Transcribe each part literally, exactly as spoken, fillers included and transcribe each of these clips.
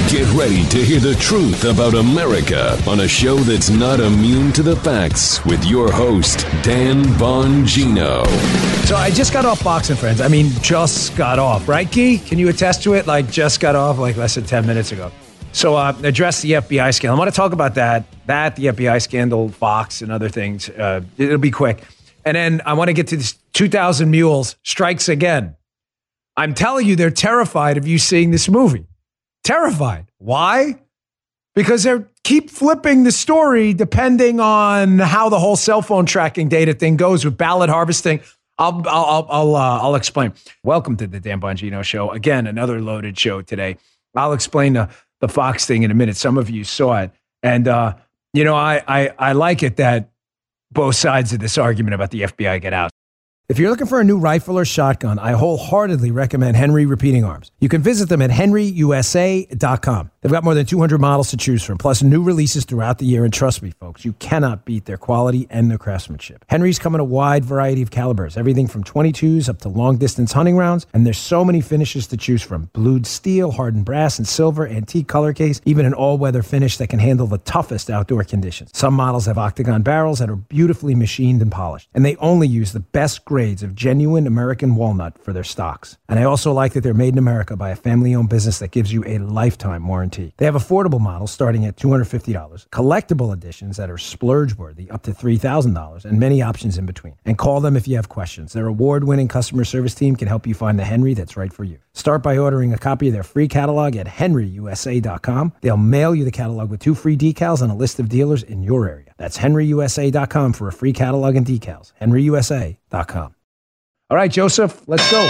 Get ready to hear the truth about America on a show that's not immune to the facts with your host, Dan Bongino. So I just got off Fox and Friends. I mean, just got off, right, Key? Can you attest to it? Like, just got off like less than ten minutes ago. So uh, address the F B I scandal. I want to talk about that, that, the F B I scandal, Fox, and other things. Uh, it'll be quick. And then I want to get to this two thousand Mules strikes again. I'm telling you, they're terrified of you seeing this movie. Terrified. Why? Because they keep flipping the story depending on how the whole cell phone tracking data thing goes with ballot harvesting. I'll I'll I'll uh, I'll explain. Welcome to the Dan Bongino Show. Again, another loaded show today. I'll explain the, the Fox thing in a minute. Some of you saw it, and uh, you know I, I I like it that both sides of this argument about the F B I get out. If you're looking for a new rifle or shotgun, I wholeheartedly recommend Henry Repeating Arms. You can visit them at henry u s a dot com. They've got more than two hundred models to choose from, plus new releases throughout the year. And trust me, folks, you cannot beat their quality and their craftsmanship. Henry's come in a wide variety of calibers, everything from twenty-twos up to long-distance hunting rounds. And there's so many finishes to choose from. Blued steel, hardened brass and silver, antique color case, even an all-weather finish that can handle the toughest outdoor conditions. Some models have octagon barrels that are beautifully machined and polished. And they only use the best grade grades of genuine American walnut for their stocks. And I also like that they're made in America by a family-owned business that gives you a lifetime warranty. They have affordable models starting at two hundred fifty dollars, collectible editions that are splurge-worthy up to three thousand dollars, and many options in between. And call them if you have questions. Their award-winning customer service team can help you find the Henry that's right for you. Start by ordering a copy of their free catalog at henry u s a dot com. They'll mail you the catalog with two free decals and a list of dealers in your area. That's henry u s a dot com for a free catalog and decals. henry u s a dot com. All right, Joseph, let's go.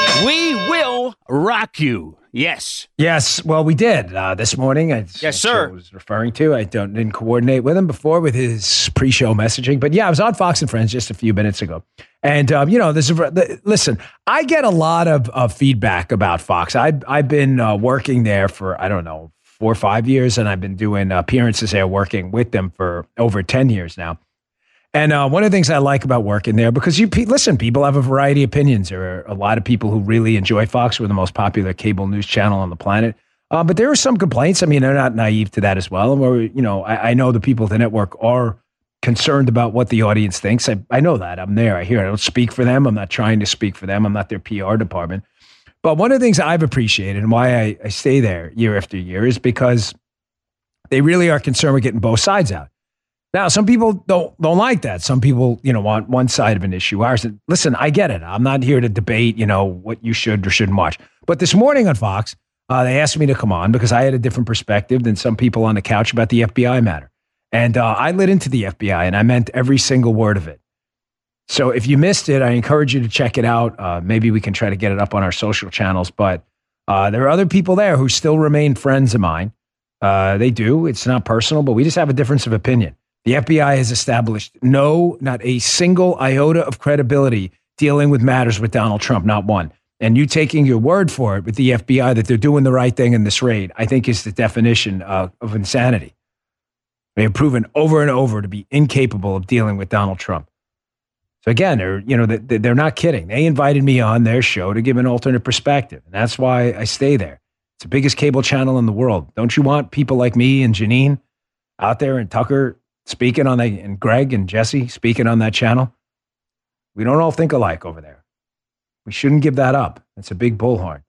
We will rock you. Yes. Yes. Well, we did uh, this morning. I, yes, sir. I was referring to. I don't didn't coordinate with him before with his pre-show messaging, but yeah, I was on Fox and Friends just a few minutes ago, and um, you know, this is the, listen. I get a lot of, of feedback about Fox. I I've, I've been uh, working there for I don't know four or five years, and I've been doing appearances there, working with them for over ten years now. And uh, one of the things I like about working there, because you listen, people have a variety of opinions. There are a lot of people who really enjoy Fox. We're the most popular cable news channel on the planet. Uh, but there are some complaints. I mean, they're not naive to that as well. And we're, you know, I, I know the people at the network are concerned about what the audience thinks. I, I know that. I'm there. I hear it. I don't speak for them. I'm not trying to speak for them. I'm not their P R department. But one of the things I've appreciated and why I, I stay there year after year is because they really are concerned with getting both sides out. Now, some people don't don't like that. Some people, you know, want one side of an issue. Ours, listen, I get it. I'm not here to debate, you know, what you should or shouldn't watch. But this morning on Fox, uh, they asked me to come on because I had a different perspective than some people on the couch about the F B I matter. And uh, I lit into the F B I, and I meant every single word of it. So if you missed it, I encourage you to check it out. Uh, maybe we can try to get it up on our social channels. But uh, there are other people there who still remain friends of mine. Uh, they do. It's not personal, but we just have a difference of opinion. The F B I has established no, not a single iota of credibility dealing with matters with Donald Trump, not one. And you taking your word for it with the F B I that they're doing the right thing in this raid, I think is the definition uh, of insanity. They have proven over and over to be incapable of dealing with Donald Trump. So again, they're, you know, they're not kidding. They invited me on their show to give an alternate perspective. And that's why I stay there. It's the biggest cable channel in the world. Don't you want people like me and Janine out there and Tucker speaking on that, and Greg and Jesse speaking on that channel? We don't all think alike over there. We shouldn't give that up. It's a big bullhorn.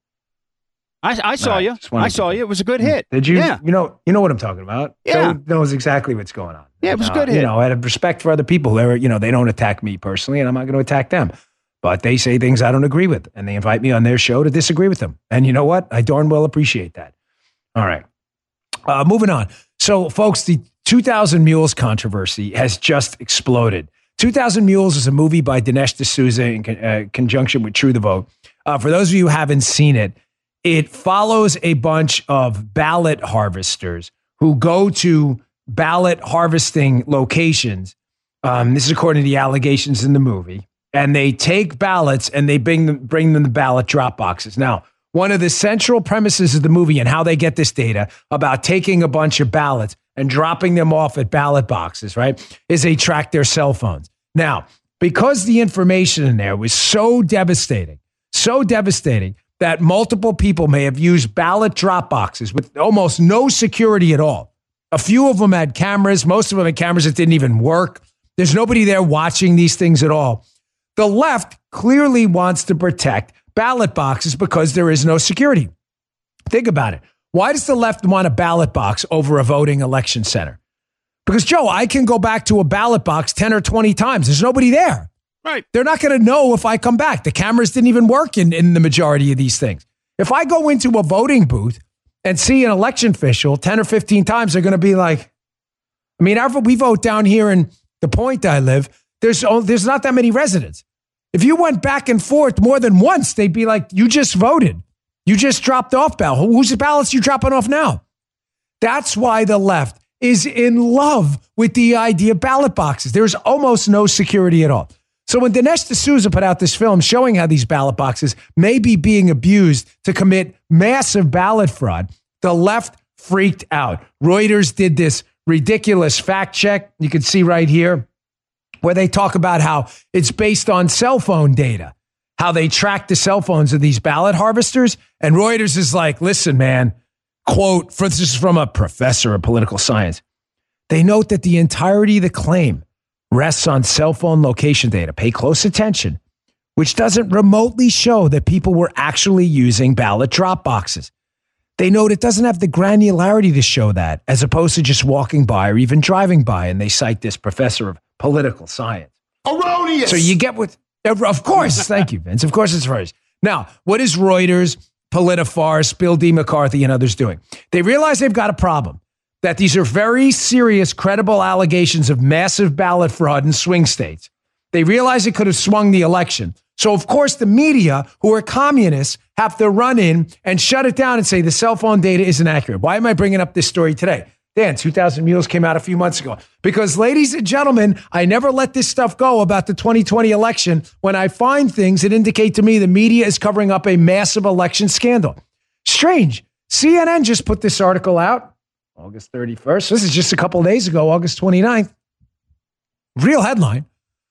I, I saw right, you. I saw you. It was a good hit. Did you? Yeah. You know, you know what I'm talking about. Yeah. Joe knows exactly what's going on. Yeah, it was a uh, good hit. You know, I have respect for other people. They're, you know, they don't attack me personally, and I'm not going to attack them. But they say things I don't agree with, and they invite me on their show to disagree with them. And you know what? I darn well appreciate that. All right. Uh, moving on. So, folks, the two thousand Mules controversy has just exploded. two thousand Mules is a movie by Dinesh D'Souza in con- uh, conjunction with True the Vote. Uh, for those of you who haven't seen it, it follows a bunch of ballot harvesters who go to ballot harvesting locations. Um, this is according to the allegations in the movie. And they take ballots and they bring them, bring them the ballot drop boxes. Now, one of the central premises of the movie and how they get this data about taking a bunch of ballots and dropping them off at ballot boxes, right, is they track their cell phones. Now, because the information in there was so devastating, so devastating, that multiple people may have used ballot drop boxes with almost no security at all. A few of them had cameras. Most of them had cameras that didn't even work. There's nobody there watching these things at all. The left clearly wants to protect ballot boxes because there is no security. Think about it. Why does the left want a ballot box over a voting election center? Because, Joe, I can go back to a ballot box ten or twenty times. There's nobody there. Right. They're not going to know if I come back. The cameras didn't even work in, in the majority of these things. If I go into a voting booth and see an election official ten or fifteen times, they're going to be like, I mean, after we vote down here in the point I live, there's, oh, there's not that many residents. If you went back and forth more than once, they'd be like, you just voted. You just dropped off ballot. Whose ballots you dropping off now? That's why the left is in love with the idea of ballot boxes. There's almost no security at all. So when Dinesh D'Souza put out this film showing how these ballot boxes may be being abused to commit massive ballot fraud, the left freaked out. Reuters did this ridiculous fact check. You can see right here where they talk about how it's based on cell phone data, how they track the cell phones of these ballot harvesters. And Reuters is like, listen, man, quote, for, this is from a professor of political science. They note that the entirety of the claim rests on cell phone location data. Pay close attention, which doesn't remotely show that people were actually using ballot drop boxes. They note it doesn't have the granularity to show that, as opposed to just walking by or even driving by. And they cite this professor of political science. Erroneous. So you get what, of course, thank you, Vince. Of course it's Reuters. Now, what is Reuters, Politifarce, Bill D. McCarthy, and others doing? They realize they've got a problem, that these are very serious, credible allegations of massive ballot fraud in swing states. They realize it could have swung the election. So, of course, the media, who are communists, have to run in and shut it down and say the cell phone data isn't accurate. Why am I bringing up this story today? Dan, two thousand Mules came out a few months ago. Because, ladies and gentlemen, I never let this stuff go about the twenty twenty election when I find things that indicate to me the media is covering up a massive election scandal. Strange. C N N just put this article out August thirty-first. This is just a couple of days ago, August twenty-ninth. Real headline.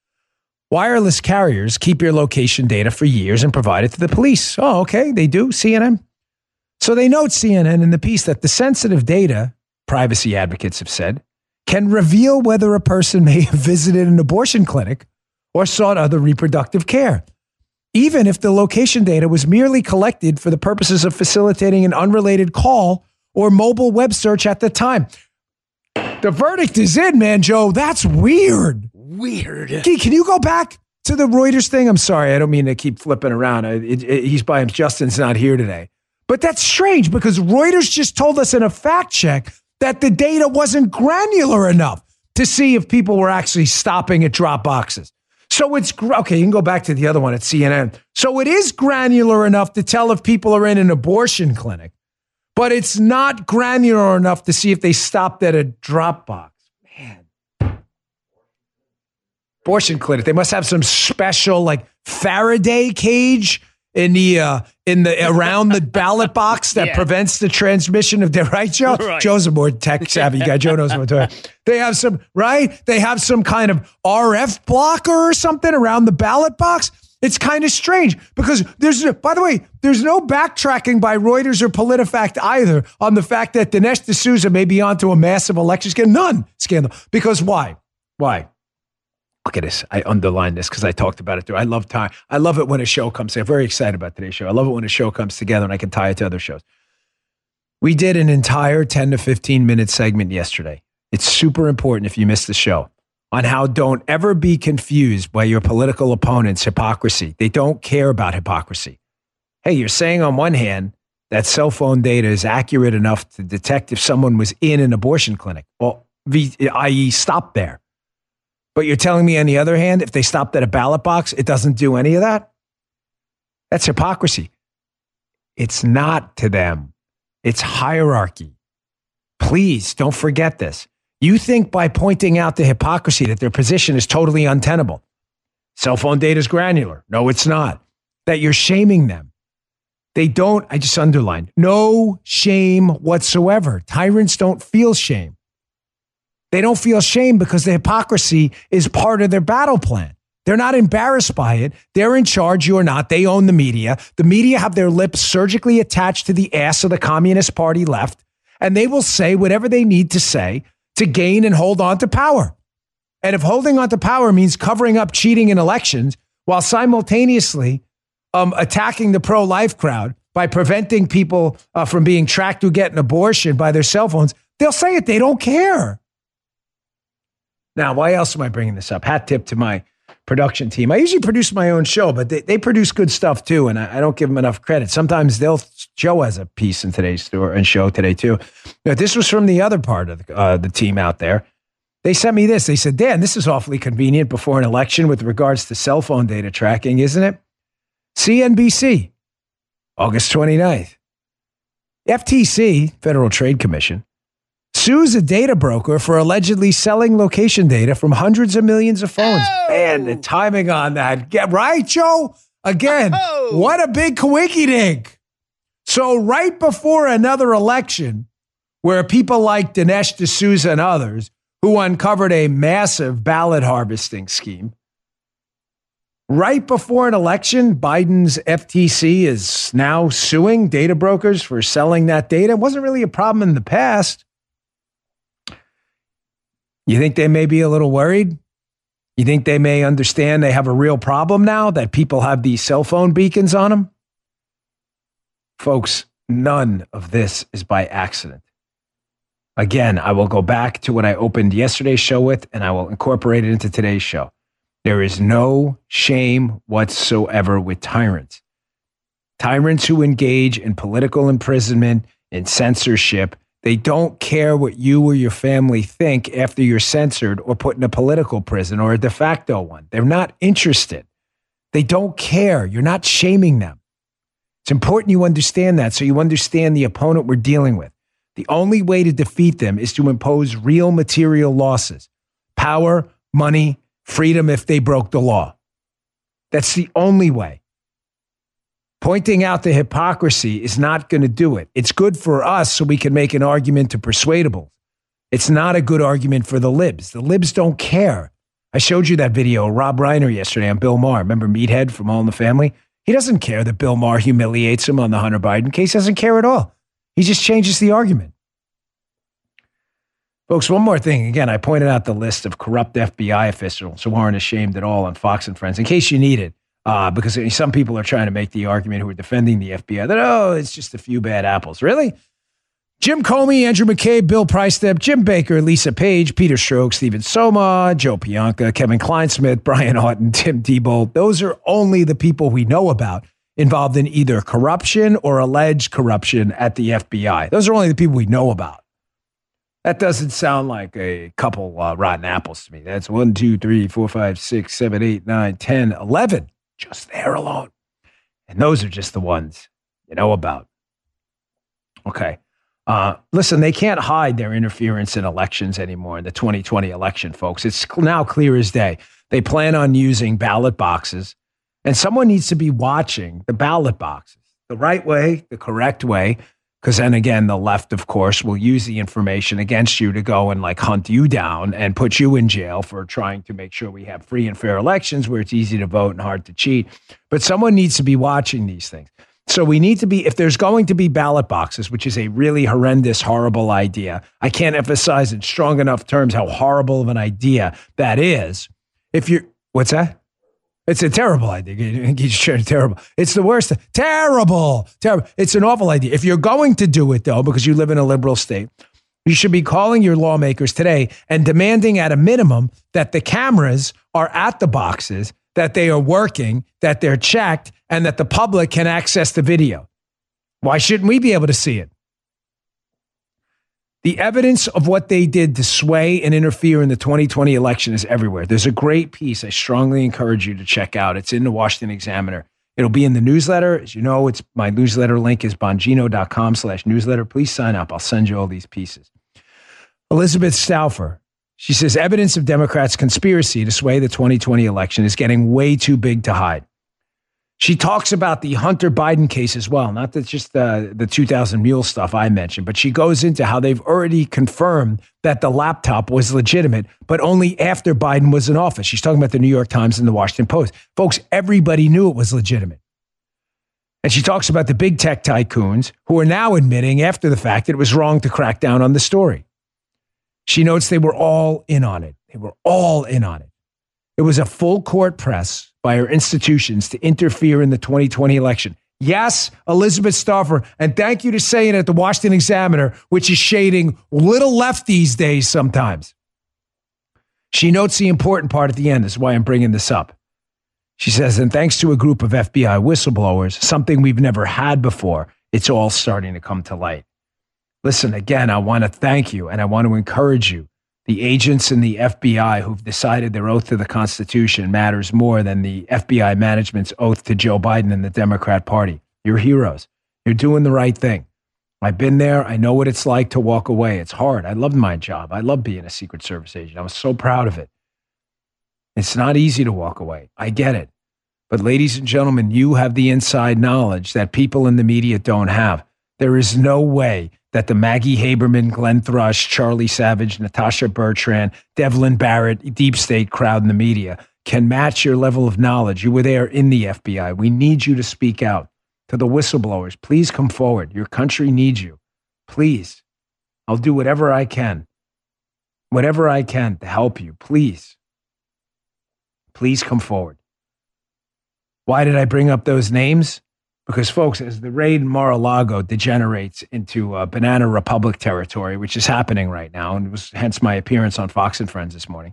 Wireless carriers keep your location data for years and provide it to the police. Oh, okay, they do, C N N. So they note, C N N, in the piece that the sensitive data, privacy advocates have said, can reveal whether a person may have visited an abortion clinic or sought other reproductive care, even if the location data was merely collected for the purposes of facilitating an unrelated call or mobile web search at the time. The verdict is in, man, Joe. That's weird. Weird. Gee, can you go back to the Reuters thing? I'm sorry. I don't mean to keep flipping around. I, it, it, he's by him. Justin's not here today. But that's strange because Reuters just told us in a fact check that the data wasn't granular enough to see if people were actually stopping at drop boxes. So it's, okay, you can go back to the other one at C N N. So it is granular enough to tell if people are in an abortion clinic, but it's not granular enough to see if they stopped at a drop box. Man. Abortion clinic. They must have some special like Faraday cage in the uh, in the around the ballot box that yeah. prevents the transmission of the right, Joe. Right. Joe's a more tech savvy guy. Joe knows what to do. They have some right. They have some kind of R F blocker or something around the ballot box. It's kind of strange because there's, by the way, there's no backtracking by Reuters or PolitiFact either on the fact that Dinesh D'Souza may be onto a massive election scandal. None scandal. Because why? Why? Look at this. I underlined this because I talked about it too. I love time. I love it when a show comes. I'm very excited about today's show. I love it when a show comes together and I can tie it to other shows. We did an entire ten to fifteen minute segment yesterday. It's super important if you missed the show on how don't ever be confused by your political opponent's hypocrisy. They don't care about hypocrisy. Hey, you're saying on one hand that cell phone data is accurate enough to detect if someone was in an abortion clinic, well, that is stop there. But you're telling me on the other hand, if they stopped at a ballot box, it doesn't do any of that? That's hypocrisy. It's not to them. It's hierarchy. Please don't forget this. You think by pointing out the hypocrisy that their position is totally untenable. Cell phone data is granular. No, it's not. That you're shaming them. They don't, I just underlined, no shame whatsoever. Tyrants don't feel shame. They don't feel shame because the hypocrisy is part of their battle plan. They're not embarrassed by it. They're in charge. You're not. They own the media. The media have their lips surgically attached to the ass of the Communist Party left, and they will say whatever they need to say to gain and hold on to power. And if holding on to power means covering up cheating in elections while simultaneously um, attacking the pro-life crowd by preventing people uh, from being tracked who get an abortion by their cell phones, they'll say it. They don't care. Now, why else am I bringing this up? Hat tip to my production team. I usually produce my own show, but they, they produce good stuff too, and I, I don't give them enough credit. Sometimes they'll, Joe has a piece in today's store and show today too. Now, this was from the other part of the, uh, the team out there. They sent me this. They said, Dan, this is awfully convenient before an election with regards to cell phone data tracking, isn't it? C N B C, August twenty-ninth. F T C, Federal Trade Commission, sues a data broker for allegedly selling location data from hundreds of millions of phones. Oh. Man, the timing on that. Get right, Joe? Again, oh. What a big quickie dink. So right before another election where people like Dinesh D'Souza and others who uncovered a massive ballot harvesting scheme, right before an election, Biden's F T C is now suing data brokers for selling that data. It wasn't really a problem in the past. You think they may be a little worried? You think they may understand they have a real problem now that people have these cell phone beacons on them? Folks, none of this is by accident. Again, I will go back to what I opened yesterday's show with, and I will incorporate it into today's show. There is no shame whatsoever with tyrants. Tyrants who engage in political imprisonment and censorship, they don't care what you or your family think after you're censored or put in a political prison or a de facto one. They're not interested. They don't care. You're not shaming them. It's important you understand that so you understand the opponent we're dealing with. The only way to defeat them is to impose real material losses, power, money, freedom if they broke the law. That's the only way. Pointing out the hypocrisy is not going to do it. It's good for us so we can make an argument to persuadables. It's not a good argument for the libs. The libs don't care. I showed you that video of Rob Reiner yesterday on Bill Maher. Remember Meathead from All in the Family? He doesn't care that Bill Maher humiliates him on the Hunter Biden case. He doesn't care at all. He just changes the argument. Folks, one more thing. Again, I pointed out the list of corrupt F B I officials who aren't ashamed at all on Fox and Friends, in case you need it, uh, because some people are trying to make the argument who are defending the F B I that, oh, it's just a few bad apples. Really? Jim Comey, Andrew McCabe, Bill Priestep, Jim Baker, Lisa Page, Peter Strzok, Stephen Soma, Joe Pianka, Kevin Kleinsmith, Brian Houghton, Tim Tebow. Those are only the people we know about involved in either corruption or alleged corruption at the F B I. Those are only the people we know about. That doesn't sound like a couple uh, rotten apples to me. That's one, two, three, four, five, six, seven, eight, nine, ten, eleven. Just there alone. And those are just the ones you know about. Okay. Uh, listen, they can't hide their interference in elections anymore in the twenty twenty election, folks. It's now clear as day. They plan on using ballot boxes, and someone needs to be watching the ballot boxes the right way, the correct way. Because then again, the left, of course, will use the information against you to go and like hunt you down and put you in jail for trying to make sure we have free and fair elections where it's easy to vote and hard to cheat. But someone needs to be watching these things. So we need to be, if there's going to be ballot boxes, which is a really horrendous, horrible idea. I can't emphasize in strong enough terms how horrible of an idea that is. If you're, what's that? It's a terrible idea. It's terrible. It's the worst. Terrible. Terrible. It's an awful idea. If you're going to do it, though, because you live in a liberal state, you should be calling your lawmakers today and demanding at a minimum that the cameras are at the boxes, that they are working, that they're checked, and that the public can access the video. Why shouldn't we be able to see it? The evidence of what they did to sway and interfere in the twenty twenty election is everywhere. There's a great piece I strongly encourage you to check out. It's in the Washington Examiner. It'll be in the newsletter. As you know, it's my newsletter link is bongino.com slash newsletter. Please sign up. I'll send you all these pieces. Elizabeth Stauffer, she says, evidence of Democrats' conspiracy to sway the twenty twenty election is getting way too big to hide. She talks about the Hunter Biden case as well, not that just the, the two thousand mule stuff I mentioned, but she goes into how they've already confirmed that the laptop was legitimate, but only after Biden was in office. She's talking about the New York Times and the Washington Post. Folks, everybody knew it was legitimate. And she talks about the big tech tycoons who are now admitting after the fact that it was wrong to crack down on the story. She notes they were all in on it. They were all in on it. It was a full court press by our institutions to interfere in the twenty twenty election. Yes, Elizabeth Stauffer, and thank you to saying it at the Washington Examiner, which is shading little left these days sometimes. She notes the important part at the end. This is why I'm bringing this up. She says, and thanks to a group of F B I whistleblowers, something we've never had before, it's all starting to come to light. Listen, again, I want to thank you and I want to encourage you. The agents in the F B I who've decided their oath to the Constitution matters more than the F B I management's oath to Joe Biden and the Democrat Party. You're heroes. You're doing the right thing. I've been there. I know what it's like to walk away. It's hard. I loved my job. I love being a Secret Service agent. I was so proud of it. It's not easy to walk away. I get it. But ladies and gentlemen, you have the inside knowledge that people in the media don't have. There is no way that the Maggie Haberman, Glenn Thrush, Charlie Savage, Natasha Bertrand, Devlin Barrett, deep state crowd in the media can match your level of knowledge. You were there in the F B I. We need you to speak out. To the whistleblowers, please come forward. Your country needs you. Please. I'll do whatever I can. Whatever I can to help you. Please. Please come forward. Why did I bring up those names? Because, folks, as the raid in Mar-a-Lago degenerates into uh, Banana Republic territory, which is happening right now, and it was hence my appearance on Fox and Friends this morning,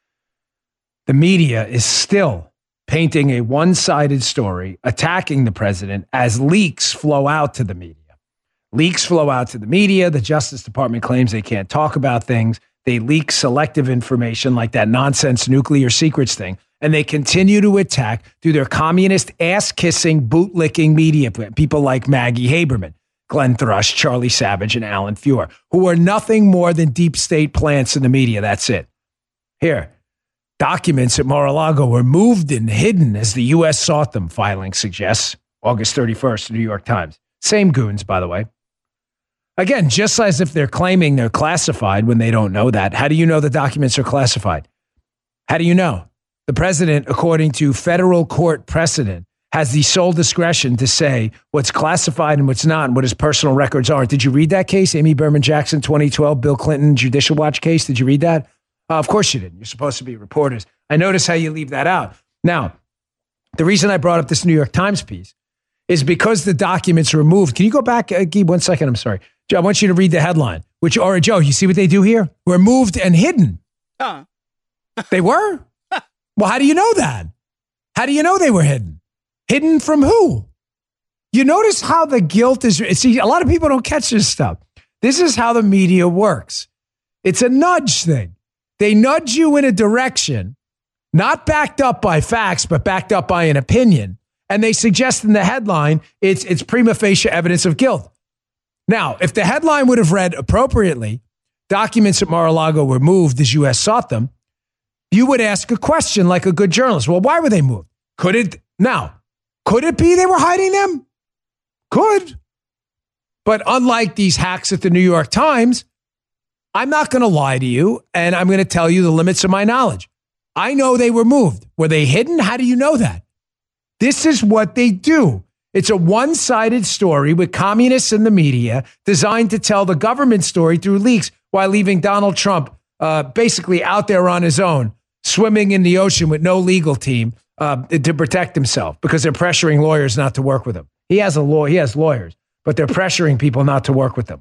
the media is still painting a one-sided story, attacking the president as leaks flow out to the media. Leaks flow out to the media. The Justice Department claims they can't talk about things. They leak selective information like that nonsense nuclear secrets thing. And they continue to attack through their communist, ass-kissing, boot-licking media, people like Maggie Haberman, Glenn Thrush, Charlie Savage, and Alan Fuhr, who are nothing more than deep state plants in the media. That's it. Here, documents at Mar-a-Lago were moved and hidden as the U S sought them, filing suggests. August thirty-first, New York Times. Same goons, by the way. Again, just as if they're claiming they're classified when they don't know that. How do you know the documents are classified? How do you know? The president, according to federal court precedent, has the sole discretion to say what's classified and what's not and what his personal records aren't. Did you read that case? Amy Berman Jackson, twenty twelve, Bill Clinton Judicial Watch case. Did you read that? Uh, of course you didn't. You're supposed to be reporters. I notice how you leave that out. Now, the reason I brought up this New York Times piece is because the documents were moved. Can you go back, uh, Guy, one second? I'm sorry. Joe, I want you to read the headline, which, or Joe, you see what they do here? Were moved and hidden. Uh. They were? Well, how do you know that? How do you know they were hidden? Hidden from who? You notice how the guilt is. See, a lot of people don't catch this stuff. This is how the media works. It's a nudge thing. They nudge you in a direction, not backed up by facts, but backed up by an opinion. And they suggest in the headline, it's, it's prima facie evidence of guilt. Now, if the headline would have read appropriately, documents at Mar-a-Lago were moved as U S sought them, you would ask a question like a good journalist. Well, why were they moved? Could it, now, could it be they were hiding them? Could. But unlike these hacks at the New York Times, I'm not going to lie to you, and I'm going to tell you the limits of my knowledge. I know they were moved. Were they hidden? How do you know that? This is what they do. It's a one-sided story with communists in the media designed to tell the government story through leaks while leaving Donald Trump uh, basically out there on his own, swimming in the ocean with no legal team uh, to protect himself because they're pressuring lawyers not to work with him. He has a law. He has lawyers, but they're pressuring people not to work with them.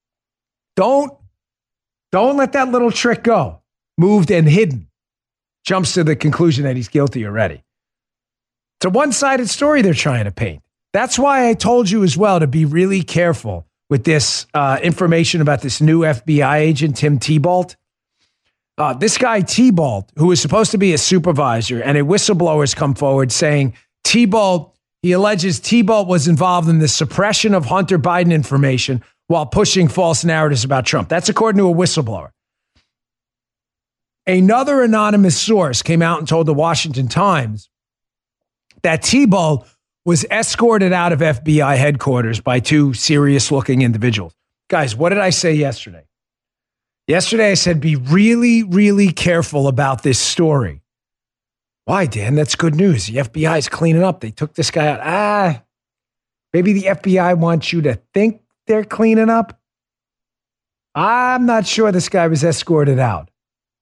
Don't, don't let that little trick go. Moved and hidden. Jumps to the conclusion that he's guilty already. It's a one-sided story they're trying to paint. That's why I told you as well to be really careful with this uh, information about this new F B I agent, Tim Thibault. Uh, this guy, Thibault, who is supposed to be a supervisor, and a whistleblower has come forward saying Thibault, he alleges Thibault was involved in the suppression of Hunter Biden information while pushing false narratives about Trump. That's according to a whistleblower. Another anonymous source came out and told the Washington Times that Thibault was escorted out of F B I headquarters by two serious-looking individuals. Guys, what did I say yesterday? Yesterday I said be really, really careful about this story. Why, Dan? That's good news. The F B I is cleaning up. They took this guy out. Ah, maybe the F B I wants you to think they're cleaning up. I'm not sure this guy was escorted out.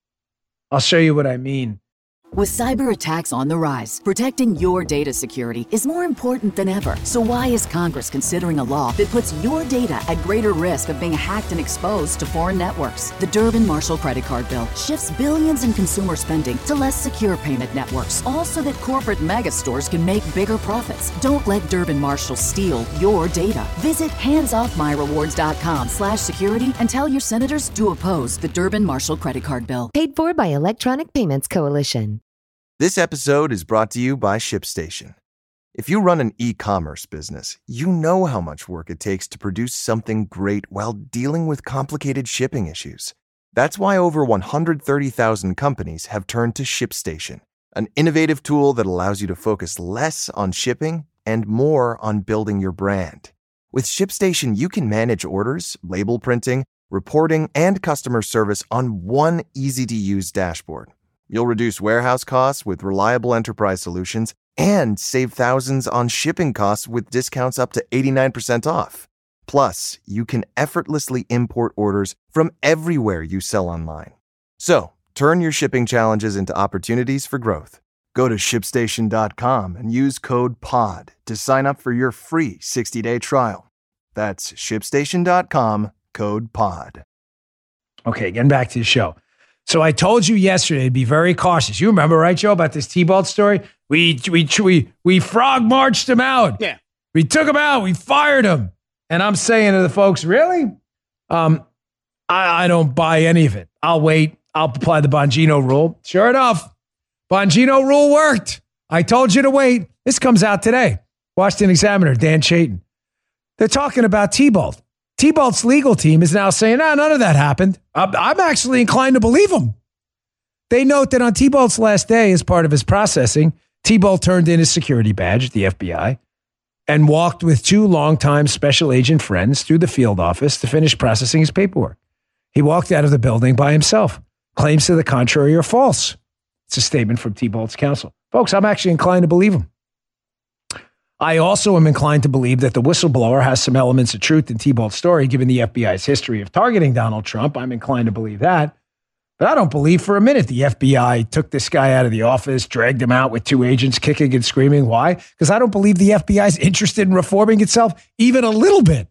I'll show you what I mean. With cyber attacks on the rise, protecting your data security is more important than ever. So why is Congress considering a law that puts your data at greater risk of being hacked and exposed to foreign networks? The Durbin-Marshall credit card bill shifts billions in consumer spending to less secure payment networks, all so that corporate mega stores can make bigger profits. Don't let Durbin-Marshall steal your data. Visit handsoffmyrewards.com slash security and tell your senators to oppose the Durbin-Marshall credit card bill. Paid for by Electronic Payments Coalition. This episode is brought to you by ShipStation. If you run an e-commerce business, you know how much work it takes to produce something great while dealing with complicated shipping issues. That's why over one hundred thirty thousand companies have turned to ShipStation, an innovative tool that allows you to focus less on shipping and more on building your brand. With ShipStation, you can manage orders, label printing, reporting, and customer service on one easy-to-use dashboard. You'll reduce warehouse costs with reliable enterprise solutions and save thousands on shipping costs with discounts up to eighty-nine percent off. Plus, you can effortlessly import orders from everywhere you sell online. So, turn your shipping challenges into opportunities for growth. Go to ShipStation dot com and use code P O D to sign up for your free sixty-day trial. That's ShipStation dot com, code P O D. Okay, getting back to the show. So I told you yesterday to be very cautious. You remember, right, Joe, about this T-Bolt story? We we we we frog marched him out. Yeah. We took him out. We fired him. And I'm saying to the folks, really? Um, I, I don't buy any of it. I'll wait. I'll apply the Bongino rule. Sure enough, Bongino rule worked. I told you to wait. This comes out today. Washington Examiner, Dan Chayton. They're talking about T-Bolt. T-Bolt's legal team is now saying, no, none of that happened. I'm, I'm actually inclined to believe them. They note that on T-Bolt's last day, as part of his processing, T-Bolt turned in his security badge at the F B I and walked with two longtime special agent friends through the field office to finish processing his paperwork. He walked out of the building by himself. Claims to the contrary are false. It's a statement from T-Bolt's counsel. Folks, I'm actually inclined to believe him. I also am inclined to believe that the whistleblower has some elements of truth in T-Bolt's story, given the F B I's history of targeting Donald Trump. I'm inclined to believe that. But I don't believe for a minute the F B I took this guy out of the office, dragged him out with two agents kicking and screaming. Why? Because I don't believe the F B I is interested in reforming itself even a little bit.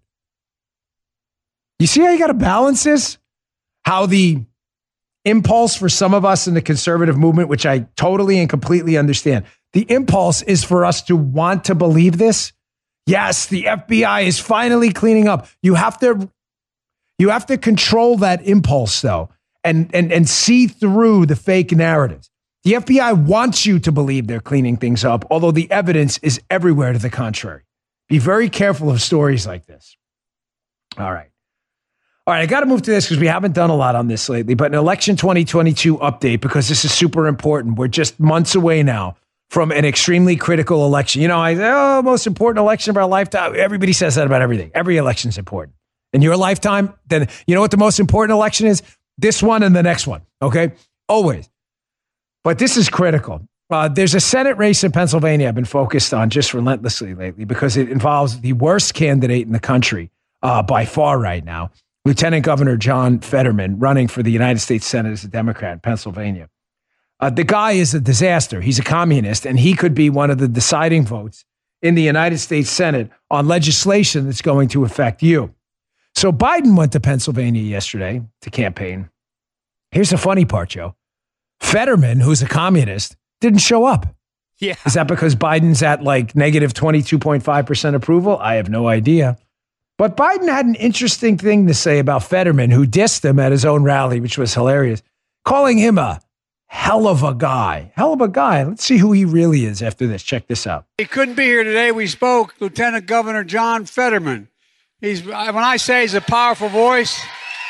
You see how you got to balance this? How the impulse for some of us in the conservative movement, which I totally and completely understand, the impulse is for us to want to believe this. Yes, the F B I is finally cleaning up. You have to, you have to control that impulse, though, and, and, and see through the fake narratives. The F B I wants you to believe they're cleaning things up, although the evidence is everywhere to the contrary. Be very careful of stories like this. All right. All right, I got to move to this because we haven't done a lot on this lately, but an election twenty twenty-two update, because this is super important. We're just months away now from an extremely critical election. You know, I oh, most important election of our lifetime. Everybody says that about everything. Every election is important. In your lifetime, then you know what the most important election is? This one and the next one, okay? Always. But this is critical. Uh, there's a Senate race in Pennsylvania I've been focused on just relentlessly lately because it involves the worst candidate in the country uh, by far right now, Lieutenant Governor John Fetterman, running for the United States Senate as a Democrat in Pennsylvania. Uh, the guy is a disaster. He's a communist, and he could be one of the deciding votes in the United States Senate on legislation that's going to affect you. So Biden went to Pennsylvania yesterday to campaign. Here's the funny part, Joe. Fetterman, who's a communist, didn't show up. Yeah. Is that because Biden's at like negative twenty-two point five percent approval? I have no idea. But Biden had an interesting thing to say about Fetterman, who dissed him at his own rally, which was hilarious, calling him a hell of a guy. Hell of a guy. Let's see who he really is after this. Check this out. He couldn't be here today. We spoke, Lieutenant Governor John Fetterman. He's, when I say he's a powerful voice,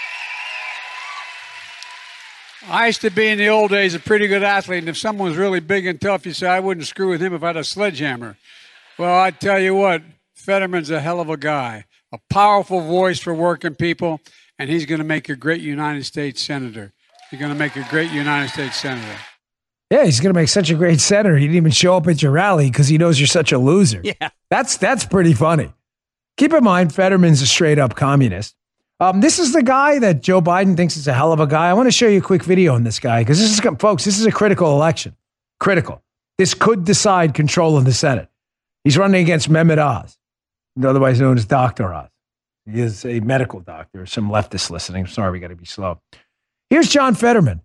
I used to be in the old days a pretty good athlete, and if someone was really big and tough, you say, I wouldn't screw with him if I had a sledgehammer. Well, I tell you what, Fetterman's a hell of a guy, a powerful voice for working people, and he's going to make a great United States senator. He's going to make a great United States senator. Yeah, he's going to make such a great senator. He didn't even show up at your rally because he knows you're such a loser. Yeah. That's that's pretty funny. Keep in mind, Fetterman's a straight-up communist. Um, this is the guy that Joe Biden thinks is a hell of a guy. I want to show you a quick video on this guy because this is, folks, this is a critical election. Critical. This could decide control of the Senate. He's running against Mehmet Oz, otherwise known as Doctor Oz. He is a medical doctor. Some leftists listening. Sorry, we got to be slow. Here's John Fetterman,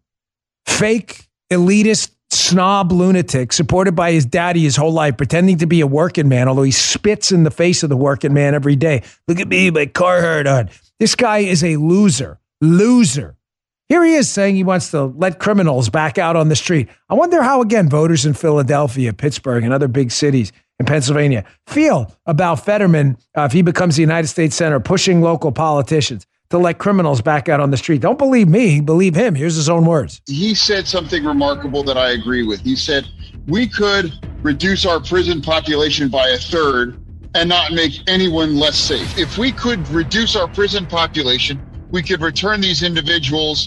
fake, elitist, snob lunatic, supported by his daddy his whole life, pretending to be a working man, although he spits in the face of the working man every day. Look at me, my Carhartt on. This guy is a loser. Loser. Here he is saying he wants to let criminals back out on the street. I wonder how, again, voters in Philadelphia, Pittsburgh, and other big cities in Pennsylvania feel about Fetterman uh, if he becomes the United States Senator, pushing local politicians to let criminals back out on the street. Don't believe me, believe him. Here's his own words. He said something remarkable that I agree with. He said, we could reduce our prison population by a third and not make anyone less safe. If we could reduce our prison population, we could return these individuals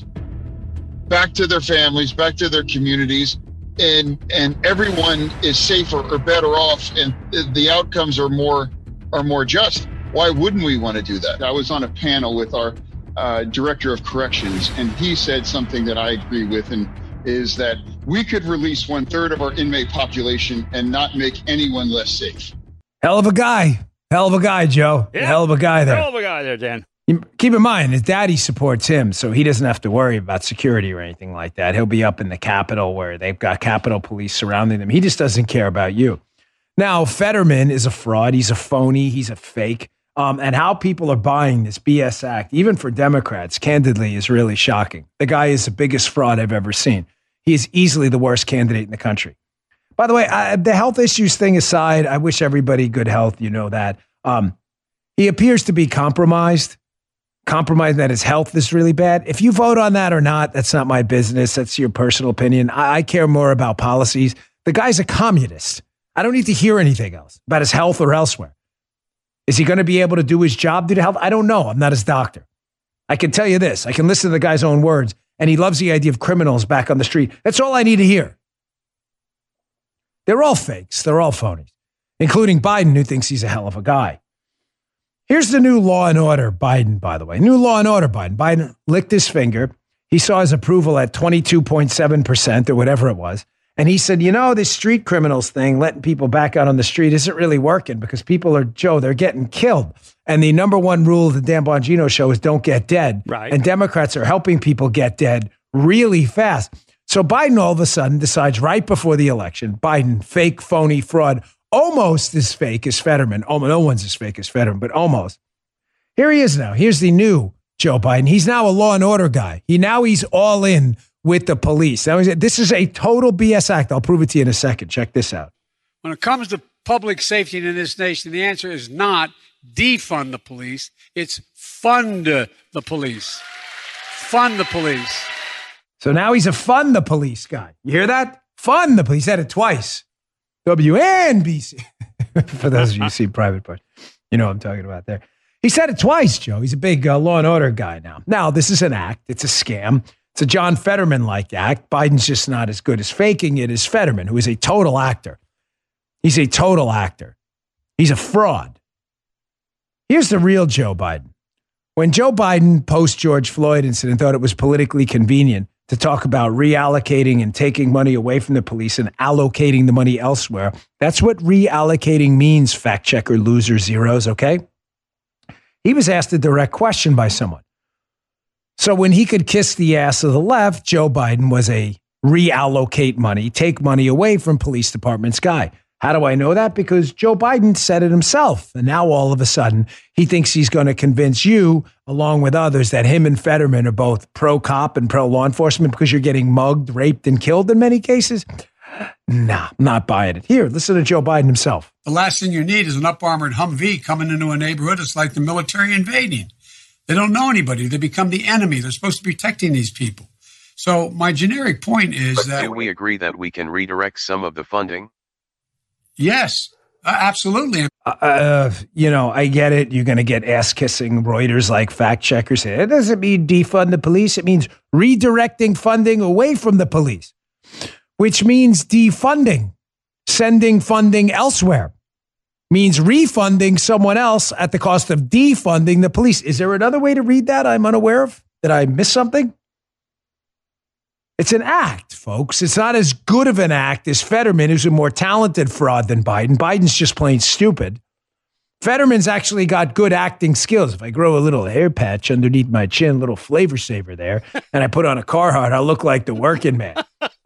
back to their families, back to their communities, and and everyone is safer or better off, and the outcomes are more are more just. Why wouldn't we want to do that? I was on a panel with our uh, director of corrections, and he said something that I agree with, and is that we could release one third of our inmate population and not make anyone less safe. Hell of a guy. Hell of a guy, Joe. Yeah. Hell of a guy there. Hell of a guy there, Dan. Keep in mind, his daddy supports him, so he doesn't have to worry about security or anything like that. He'll be up in the Capitol where they've got Capitol Police surrounding them. He just doesn't care about you. Now, Fetterman is a fraud. He's a phony. He's a fake. Um, and how people are buying this B S act, even for Democrats, candidly, is really shocking. The guy is the biggest fraud I've ever seen. He is easily the worst candidate in the country. By the way, I, the health issues thing aside, I wish everybody good health. You know that. Um, he appears to be compromised. Compromised that his health is really bad. If you vote on that or not, that's not my business. That's your personal opinion. I, I care more about policies. The guy's a communist. I don't need to hear anything else about his health or elsewhere. Is he going to be able to do his job due to health? I don't know. I'm not his doctor. I can tell you this. I can listen to the guy's own words, and he loves the idea of criminals back on the street. That's all I need to hear. They're all fakes. They're all phonies, including Biden, who thinks he's a hell of a guy. Here's the new Law and Order Biden, by the way. New Law and Order Biden. Biden licked his finger. He saw his approval at twenty-two point seven percent or whatever it was. And he said, you know, this street criminals thing, letting people back out on the street isn't really working because people are, Joe, they're getting killed. And the number one rule of the Dan Bongino show is don't get dead. Right. And Democrats are helping people get dead really fast. So Biden all of a sudden decides right before the election, Biden, fake, phony, fraud, almost as fake as Fetterman. Oh, no one's as fake as Fetterman, but almost. Here he is now. Here's the new Joe Biden. He's now a law and order guy. He now he's all in with the police. Now, this is a total B S act. I'll prove it to you in a second. Check this out. When it comes to public safety in this nation, the answer is not defund the police. It's fund the police. Fund the police. So now he's a fund the police guy. You hear that? Fund the police. He said it twice. W N B C. For those of you who see private parts, you know what I'm talking about there. He said it twice, Joe. He's a big uh, law and order guy now. Now, this is an act. It's a scam. It's a John Fetterman-like act. Biden's just not as good as faking it as Fetterman, who is a total actor. He's a total actor. He's a fraud. Here's the real Joe Biden. When Joe Biden, post-George Floyd incident, thought it was politically convenient to talk about reallocating and taking money away from the police and allocating the money elsewhere, that's what reallocating means, fact-checker loser zeros, okay? He was asked a direct question by someone. So when he could kiss the ass of the left, Joe Biden was a reallocate money, take money away from police departments guy. How do I know that? Because Joe Biden said it himself. And now all of a sudden, he thinks he's going to convince you, along with others, that him and Fetterman are both pro-cop and pro-law enforcement because you're getting mugged, raped, and killed in many cases. Nah, not buying it. Here, listen to Joe Biden himself. The last thing you need is an up-armored Humvee coming into a neighborhood. It's like the military invading. They don't know anybody. They become the enemy. They're supposed to be protecting these people. So my generic point is but that... Can we agree that we can redirect some of the funding? Yes. Uh, absolutely. Uh, you know, I get it. You're going to get ass-kissing Reuters like fact checkers. It doesn't mean defund the police. It means redirecting funding away from the police, which means defunding, sending funding elsewhere, means refunding someone else at the cost of defunding the police. Is there another way to read that I'm unaware of? Did I miss something? It's an act, folks. It's not as good of an act as Fetterman, who's a more talented fraud than Biden. Biden's just plain stupid. Fetterman's actually got good acting skills. If I grow a little hair patch underneath my chin, a little flavor saver there, and I put on a Carhartt, I'll look like the working man.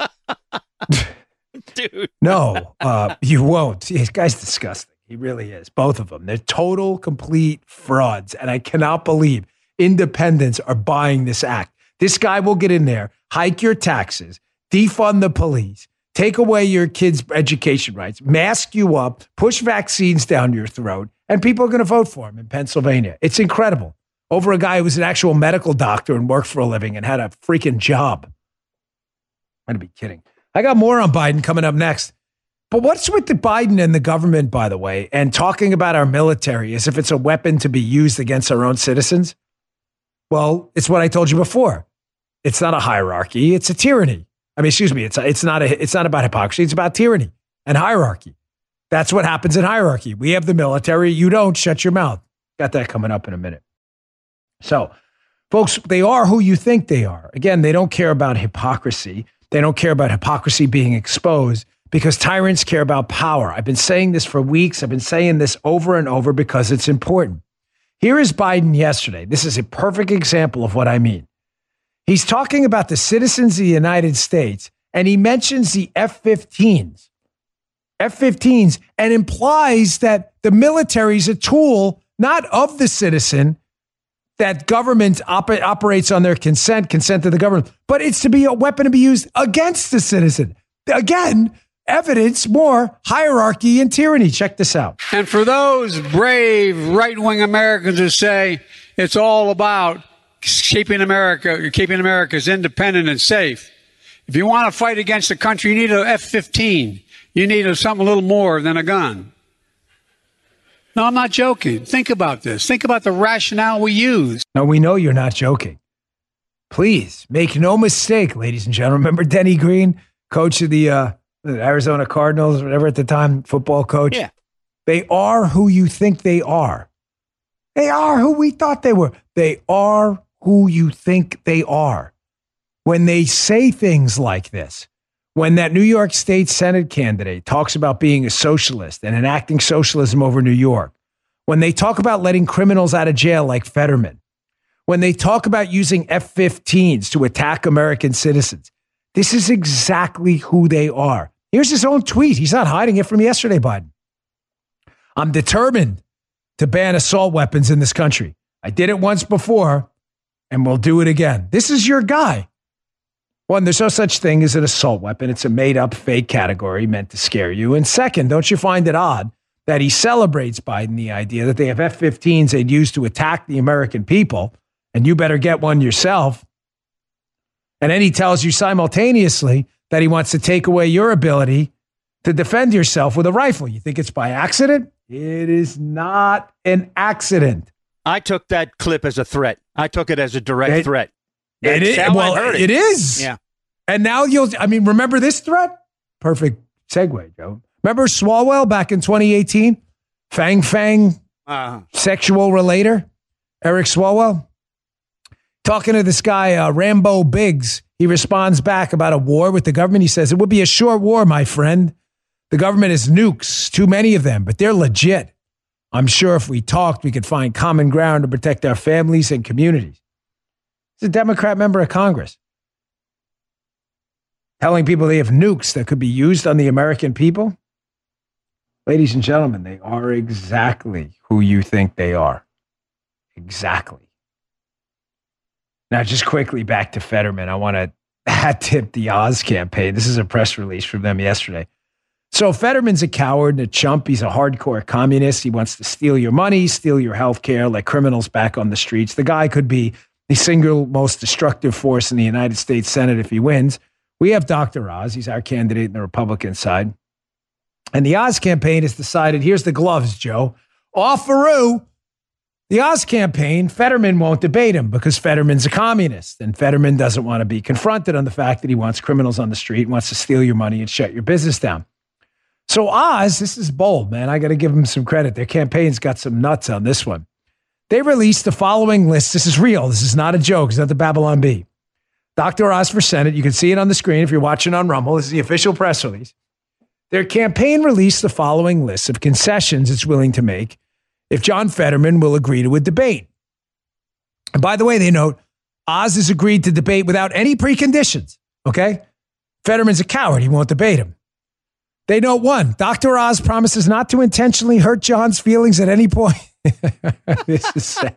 Dude. No, uh, you won't. This guy's disgusting. He really is. Both of them. They're total, complete frauds. And I cannot believe independents are buying this act. This guy will get in there, hike your taxes, defund the police, take away your kids' education rights, mask you up, push vaccines down your throat, and people are going to vote for him in Pennsylvania. It's incredible. Over a guy who was an actual medical doctor and worked for a living and had a freaking job. I'm going to be kidding. I got more on Biden coming up next. But what's with the Biden and the government, by the way, and talking about our military as if it's a weapon to be used against our own citizens? Well, it's what I told you before. It's not a hierarchy. It's a tyranny. I mean, excuse me. It's it's not a it's not about hypocrisy. It's about tyranny and hierarchy. That's what happens in hierarchy. We have the military. You don't. Shut your mouth. Got that coming up in a minute. So, folks, they are who you think they are. Again, they don't care about hypocrisy. They don't care about hypocrisy being exposed because tyrants care about power. I've been saying this for weeks. I've been saying this over and over because it's important. Here is Biden yesterday. This is a perfect example of what I mean. He's talking about the citizens of the United States, and he mentions the F fifteens. F fifteens, and implies that the military is a tool, not of the citizen, that government op- operates on their consent, consent of the government, but it's to be a weapon to be used against the citizen. Again, evidence, more hierarchy and tyranny. Check this out. And for those brave right-wing Americans who say it's all about keeping America, keeping America's independent and safe, if you want to fight against the country, you need an F fifteen. You need a, something a little more than a gun. No, I'm not joking. Think about this. Think about the rationale we use. Now, we know you're not joking. Please make no mistake, ladies and gentlemen. Remember Denny Green, coach of the uh, Arizona Cardinals, whatever at the time, football coach? Yeah. They are who you think they are. They are who we thought they were. They are who you think they are. When they say things like this, when that New York State Senate candidate talks about being a socialist and enacting socialism over New York, when they talk about letting criminals out of jail like Fetterman, when they talk about using F fifteens to attack American citizens, this is exactly who they are. Here's his own tweet. He's not hiding it from yesterday, Biden. I'm determined to ban assault weapons in this country. I did it once before, and we'll do it again. This is your guy. One, there's no such thing as an assault weapon. It's a made-up fake category meant to scare you. And second, don't you find it odd that he celebrates Biden the idea that they have F fifteens they'd use to attack the American people, and you better get one yourself. And then he tells you simultaneously that he wants to take away your ability to defend yourself with a rifle. You think it's by accident? It is not an accident. I took that clip as a threat. I took it as a direct it, threat. It is. Well, it. it is. Yeah. And now you'll, I mean, remember this threat? Perfect segue, Joe. Remember Swalwell back in twenty eighteen? Fang Fang, uh-huh. Sexual relator, Eric Swalwell. Talking to this guy, uh, Rambo Biggs, he responds back about a war with the government. He says, it would be a short war, my friend. The government has nukes, too many of them, but they're legit. I'm sure if we talked, we could find common ground to protect our families and communities. He's a Democrat member of Congress. Telling people they have nukes that could be used on the American people. Ladies and gentlemen, they are exactly who you think they are. Exactly. Now, just quickly back to Fetterman. I want to hat tip the Oz campaign. This is a press release from them yesterday. So Fetterman's a coward and a chump. He's a hardcore communist. He wants to steal your money, steal your health care, let criminals back on the streets. The guy could be the single most destructive force in the United States Senate if he wins. We have Doctor Oz. He's our candidate in the Republican side. And the Oz campaign has decided, here's the gloves, Joe. Off Faru. The Oz campaign, Fetterman won't debate him because Fetterman's a communist. And Fetterman doesn't want to be confronted on the fact that he wants criminals on the street, wants to steal your money and shut your business down. So Oz, this is bold, man. I got to give them some credit. Their campaign's got some nuts on this one. They released the following list. This is real. This is not a joke. It's not the Babylon Bee. Doctor Oz for Senate. You can see it on the screen if you're watching on Rumble. This is the official press release. Their campaign released the following list of concessions it's willing to make if John Fetterman will agree to a debate. And by the way, they note Oz has agreed to debate without any preconditions. Okay? Fetterman's a coward. He won't debate him. They note one, Doctor Oz promises not to intentionally hurt John's feelings at any point. This is sad.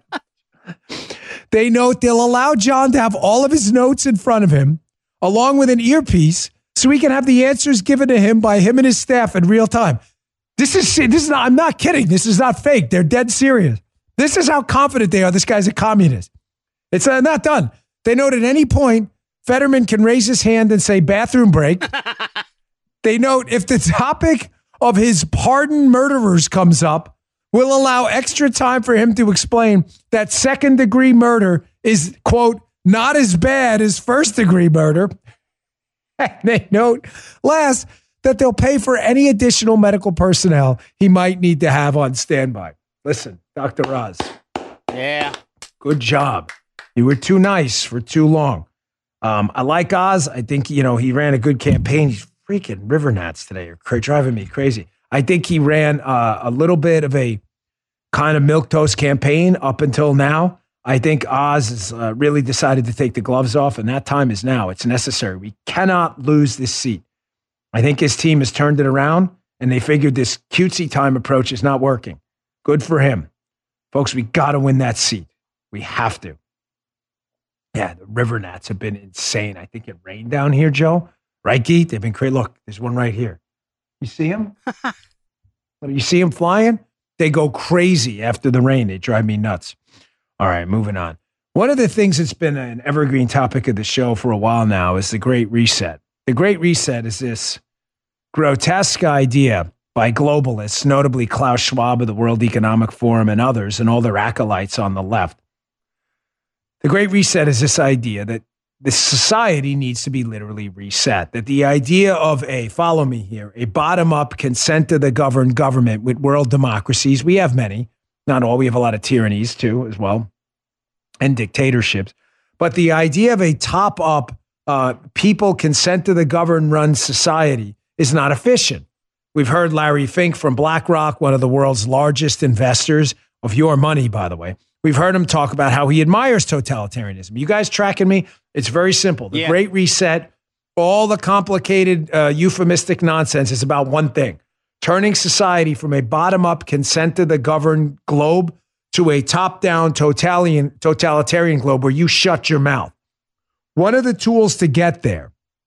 They note they'll allow John to have all of his notes in front of him, along with an earpiece, so he can have the answers given to him by him and his staff in real time. This is, this is not, I'm not kidding. This is not fake. They're dead serious. This is how confident they are. This guy's a communist. It's uh, not done. They note at any point, Fetterman can raise his hand and say bathroom break. They note if the topic of his pardoned murderers comes up, we'll allow extra time for him to explain that second degree murder is, quote, not as bad as first degree murder. And they note last that they'll pay for any additional medical personnel he might need to have on standby. Listen, Doctor Oz. Yeah. Good job. You were too nice for too long. Um, I like Oz. I think, you know, he ran a good campaign. He's freaking river gnats today are cra- driving me crazy. I think he ran uh, a little bit of a kind of milquetoast campaign up until now. I think Oz has uh, really decided to take the gloves off, and that time is now. It's necessary. We cannot lose this seat. I think his team has turned it around, and they figured this cutesy time approach is not working. Good for him. Folks, we got to win that seat. We have to. Yeah, the river gnats have been insane. I think it rained down here, Joe. Right, Geet? They've been crazy. Look, there's one right here. You see them? You see them flying? They go crazy after the rain. They drive me nuts. All right, moving on. One of the things that's been an evergreen topic of the show for a while now is the Great Reset. The Great Reset is this grotesque idea by globalists, notably Klaus Schwab of the World Economic Forum and others, and all their acolytes on the left. The Great Reset is this idea that the society needs to be literally reset, that the idea of a, follow me here, a bottom-up consent to the governed government with world democracies, we have many, not all, we have a lot of tyrannies too as well, and dictatorships, but the idea of a top-up uh, people consent to the governed-run society is not efficient. We've heard Larry Fink from BlackRock, one of the world's largest investors of your money, by the way. We've heard him talk about how he admires totalitarianism. You guys tracking me? It's very simple. The yeah. Great Reset, all the complicated uh, euphemistic nonsense is about one thing, turning society from a bottom-up consent to the governed globe to a top-down totalitarian, totalitarian globe where you shut your mouth. One of the tools to get there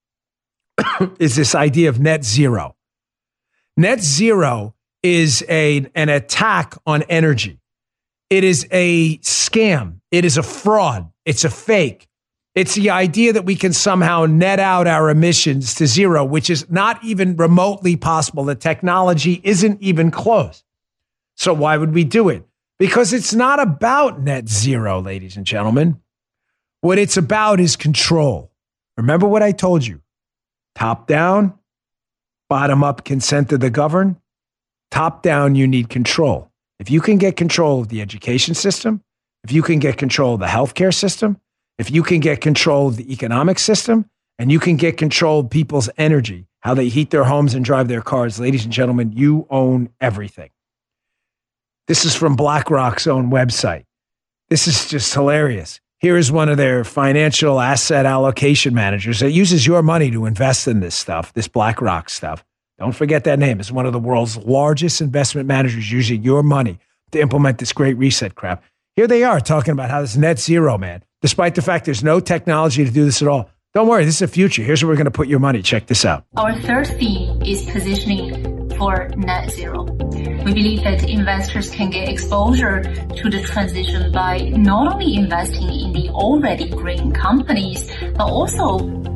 is this idea of net zero. Net zero is a, an attack on energy. It is a scam. It is a fraud. It's a fake. It's the idea that we can somehow net out our emissions to zero, which is not even remotely possible. The technology isn't even close. So why would we do it? Because it's not about net zero, ladies and gentlemen. What it's about is control. Remember what I told you. Top down, bottom up consent to the governed. Top down, you need control. If you can get control of the education system, if you can get control of the healthcare system, if you can get control of the economic system, and you can get control of people's energy, how they heat their homes and drive their cars, ladies and gentlemen, you own everything. This is from BlackRock's own website. This is just hilarious. Here is one of their financial asset allocation managers that uses your money to invest in this stuff, this BlackRock stuff. Don't forget that name. It's one of the world's largest investment managers using your money to implement this Great Reset crap. Here they are talking about how this net zero, man, despite the fact there's no technology to do this at all. Don't worry, this is the future. Here's where we're going to put your money. Check this out. Our third theme is positioning for net zero. We believe that investors can get exposure to the transition by not only investing in the already green companies, but also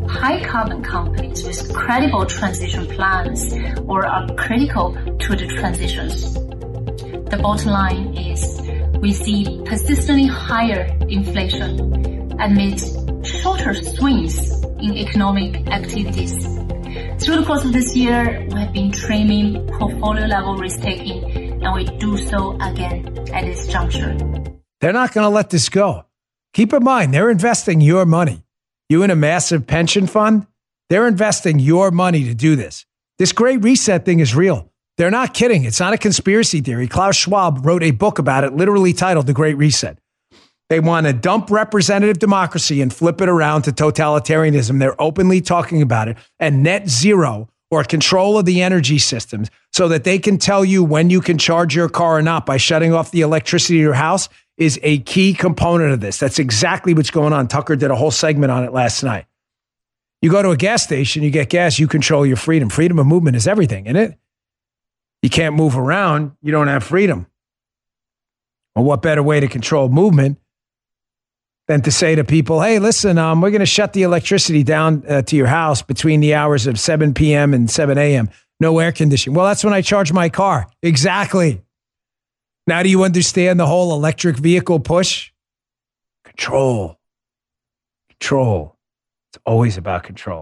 high carbon companies with credible transition plans or are critical to the transitions. The bottom line is we see persistently higher inflation amid shorter swings in economic activities. Through the course of this year, we have been trimming portfolio level risk taking, and we do so again at this juncture. They're not going to let this go. Keep in mind, they're investing your money. You in a massive pension fund, they're investing your money to do this. This great reset thing is real. They're not kidding. It's not a conspiracy theory. Klaus Schwab wrote a book about it, literally titled The Great Reset. They want to dump representative democracy and flip it around to totalitarianism. They're openly talking about it. And net zero, or control of the energy systems, so that they can tell you when you can charge your car or not by shutting off the electricity to your house, is a key component of this. That's exactly what's going on. Tucker did a whole segment on it last night. You go to a gas station, you get gas, you control your freedom. Freedom of movement is everything, isn't it? You can't move around, you don't have freedom. Well, what better way to control movement than to say to people, hey, listen, um, we're going to shut the electricity down uh, to your house between the hours of seven p.m. and seven a.m. No air conditioning. Well, that's when I charge my car. Exactly. Now, do you understand the whole electric vehicle push? Control. Control. It's always about control.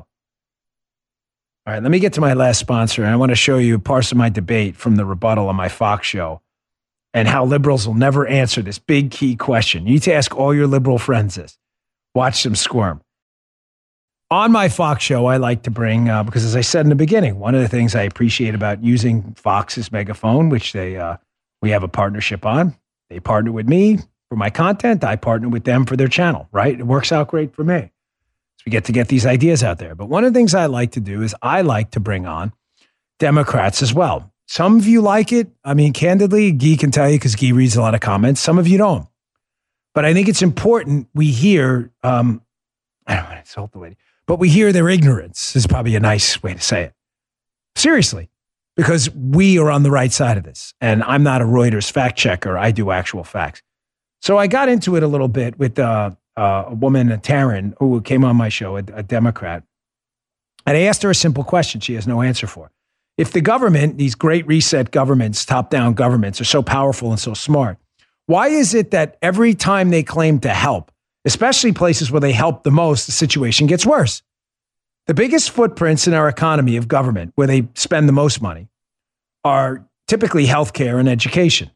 All right, let me get to my last sponsor. And I want to show you parts of my debate from the rebuttal on my Fox show and how liberals will never answer this big key question. You need to ask all your liberal friends this. Watch them squirm. On my Fox show, I like to bring, uh, because as I said in the beginning, one of the things I appreciate about using Fox's Megaphone, which they uh, we have a partnership on. They partner with me for my content. I partner with them for their channel, right? It works out great for me. We get to get these ideas out there. But one of the things I like to do is I like to bring on Democrats as well. Some of you like it. I mean, candidly, Guy can tell you because Guy reads a lot of comments. Some of you don't. But I think it's important we hear, um, I don't want to insult the lady, but we hear their ignorance is probably a nice way to say it. Seriously, because we are on the right side of this. And I'm not a Reuters fact checker. I do actual facts. So I got into it a little bit with uh, Uh, a woman, Taryn, who came on my show, a, a Democrat. And I asked her a simple question she has no answer for. If the government, these great reset governments, top-down governments, are so powerful and so smart, why is it that every time they claim to help, especially places where they help the most, the situation gets worse? The biggest footprints in our economy of government, where they spend the most money, are typically healthcare and education.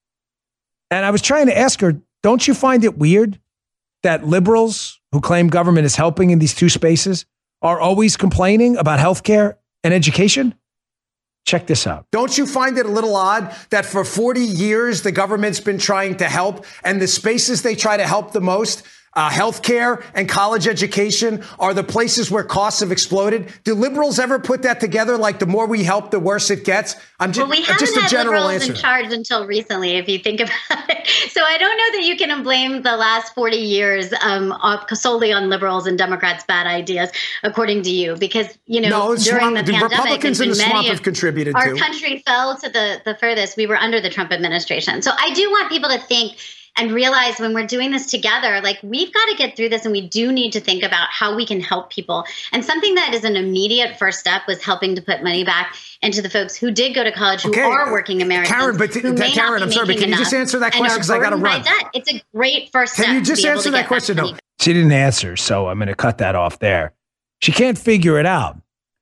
And I was trying to ask her, don't you find it weird that liberals who claim government is helping in these two spaces are always complaining about healthcare and education? Check this out. Don't you find it a little odd that for forty years, the government's been trying to help, and the spaces they try to help the most, uh, healthcare and college education, are the places where costs have exploded? Do liberals ever put that together? Like the more we help, the worse it gets? I'm just, well, we haven't just a had general liberals answer. in charge until recently, if you think about it. So I don't know that you can blame the last forty years um, solely on liberals and Democrats' bad ideas, according to you, because, you know, no, during swamp, the, the pandemic, Republicans in the swamp have contributed our to. country fell to the, the furthest. We were under the Trump administration. So I do want people to think and realize when we're doing this together, like, we've got to get through this, and we do need to think about how we can help people. And something that is an immediate first step was helping to put money back into the folks who did go to college, who okay. are working Americans. Karen, but t- who may Karen, not I'm be sorry, but can you just answer that question because I got to run? Debt. It's a great first step. Can you just answer that question? No, she didn't answer, so I'm going to cut that off there. She can't figure it out.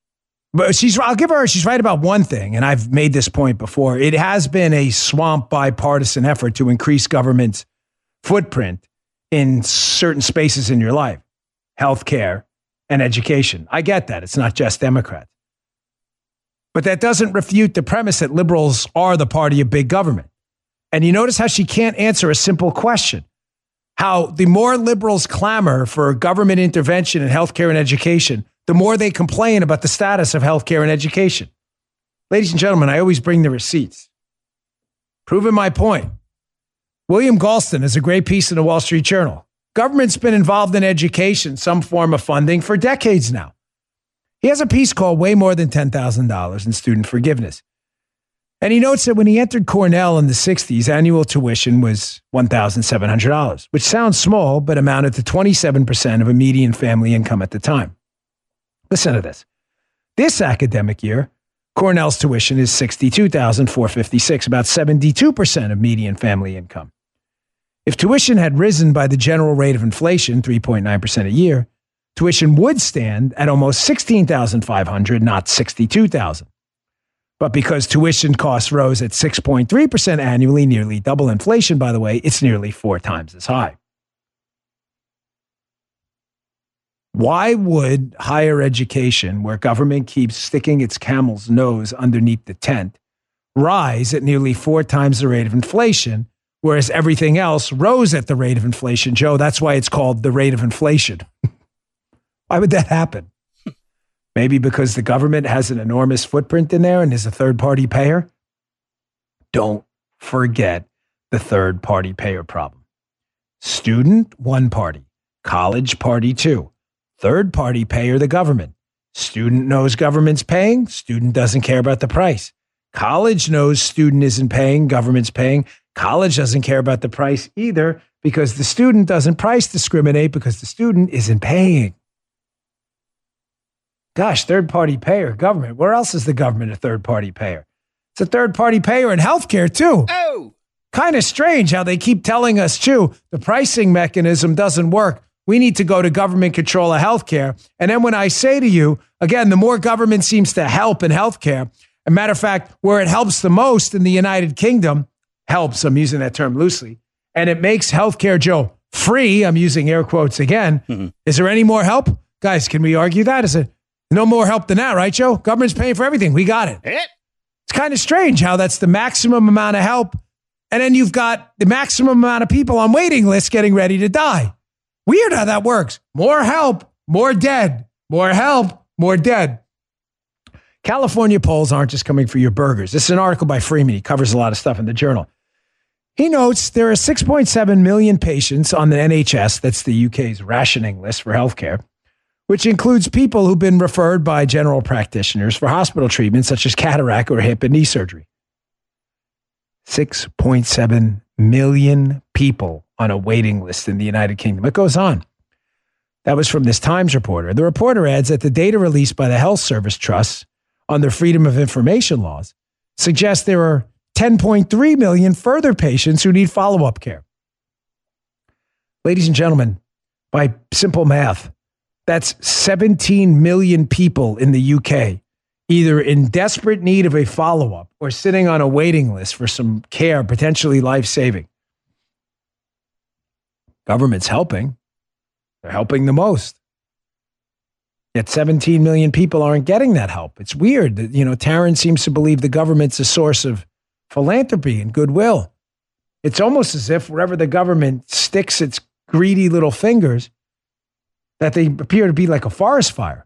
But she's, I'll give her, she's right about one thing, and I've made this point before. It has been a swamp bipartisan effort to increase government's footprint in certain spaces in your life, healthcare and education. I get that. It's not just Democrats. But that doesn't refute the premise that liberals are the party of big government. And you notice how she can't answer a simple question. How the more liberals clamor for government intervention in healthcare and education, the more they complain about the status of healthcare and education. Ladies and gentlemen, I always bring the receipts. Proving my point. William Galston has a great piece in the Wall Street Journal. Government's been involved in education, some form of funding, for decades now. He has a piece called Way More Than ten thousand dollars in Student Forgiveness. And he notes that when he entered Cornell in the sixties, annual tuition was one thousand seven hundred dollars, which sounds small, but amounted to twenty-seven percent of a median family income at the time. Listen to this. This academic year, Cornell's tuition is sixty-two thousand four hundred fifty-six dollars, about seventy-two percent of median family income. If tuition had risen by the general rate of inflation, three point nine percent a year, tuition would stand at almost sixteen thousand five hundred dollars, not sixty-two thousand dollars. But because tuition costs rose at six point three percent annually, nearly double inflation, by the way, it's nearly four times as high. Why would higher education, where government keeps sticking its camel's nose underneath the tent, rise at nearly four times the rate of inflation, whereas everything else rose at the rate of inflation? Joe, that's why it's called the rate of inflation. Why would that happen? Maybe because the government has an enormous footprint in there and is a third-party payer? Don't forget the third-party payer problem. Student, one party. College, party, two. Third-party payer, the government. Student knows government's paying. Student doesn't care about the price. College knows student isn't paying. Government's paying. College doesn't care about the price either because the student doesn't price discriminate because the student isn't paying. Gosh, third-party payer, government. Where else is the government a third-party payer? It's a third-party payer in healthcare, too. Oh! Kind of strange how they keep telling us, too, the pricing mechanism doesn't work. We need to go to government control of healthcare. And then when I say to you, again, the more government seems to help in healthcare, as a matter of fact, where it helps the most in the United Kingdom, helps, I'm using that term loosely, and it makes healthcare, Joe, free, I'm using air quotes again. Mm-hmm. Is there any more help? Guys, can we argue that? Is it no more help than that, right, Joe? Government's paying for everything. We got it. It? It's kind of strange how that's the maximum amount of help. And then you've got the maximum amount of people on waiting lists getting ready to die. Weird how that works. More help, more dead. More help, more dead. California polls aren't just coming for your burgers. This is an article by Freeman. He covers a lot of stuff in the Journal. He notes there are six point seven million patients on the N H S, that's the U K's rationing list for healthcare, which includes people who've been referred by general practitioners for hospital treatments such as cataract or hip and knee surgery. six point seven million people on a waiting list in the United Kingdom. It goes on. That was from this Times reporter. The reporter adds that the data released by the Health Service Trusts on their Freedom of Information laws suggests there are ten point three million further patients who need follow-up care. Ladies and gentlemen, by simple math, that's seventeen million people in the U K, either in desperate need of a follow-up or sitting on a waiting list for some care, potentially life-saving. Government's helping. They're helping the most. Yet seventeen million people aren't getting that help. It's weird that, you know, Taryn seems to believe the government's a source of philanthropy and goodwill. It's almost as if wherever the government sticks its greedy little fingers, that they appear to be like a forest fire.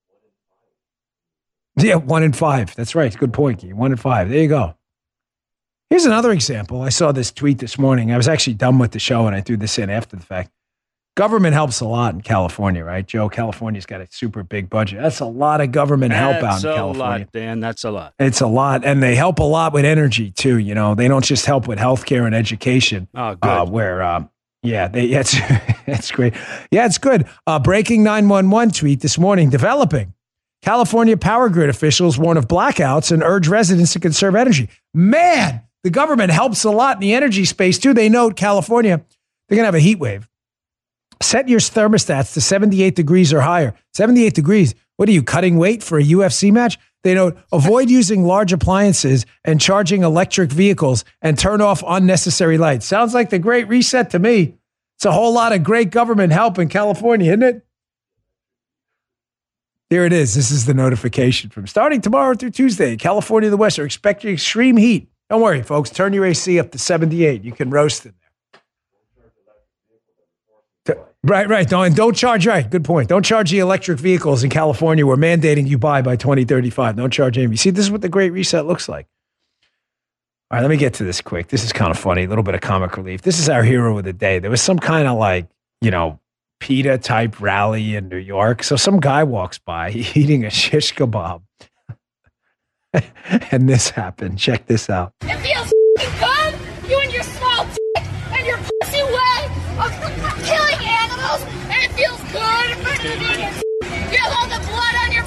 Yeah, one in five. That's right. Good point, Guy. One in five. There you go. Here's another example. I saw this tweet this morning. I was actually done with the show and I threw this in after the fact. Government helps a lot in California, right, Joe? California's got a super big budget. That's a lot of government help out in California. That's a lot, Dan. That's a lot. It's a lot. And they help a lot with energy, too. You know, they don't just help with healthcare and education. Oh, good. Uh, where, uh, yeah, they, yeah, it's, it's great. Yeah, it's good. Uh, breaking nine one one tweet this morning, developing. California power grid officials warn of blackouts and urge residents to conserve energy. Man, the government helps a lot in the energy space, too. They note California, they're going to have a heat wave. Set your thermostats to seventy-eight degrees or higher. seventy-eight degrees. What are you, cutting weight for a U F C match? They note, avoid using large appliances and charging electric vehicles and turn off unnecessary lights. Sounds like the Great Reset to me. It's a whole lot of great government help in California, isn't it? There it is. This is the notification from starting tomorrow through Tuesday. California and the West are expecting extreme heat. Don't worry, folks. Turn your A C up to seventy-eight. You can roast in there. Right, right. Don't, don't charge, right. Good point. Don't charge the electric vehicles in California. We're mandating you buy by twenty thirty-five. Don't charge any. See, this is what the Great Reset looks like. All right, let me get to this quick. This is kind of funny. A little bit of comic relief. This is our hero of the day. There was some kind of like, you know, PETA type rally in New York. So some guy walks by eating a shish kebab. And this happened. Check this out. It feels good. You and your small dick and your pussy way of killing animals. And it feels good for the vegans. You have all the blood on your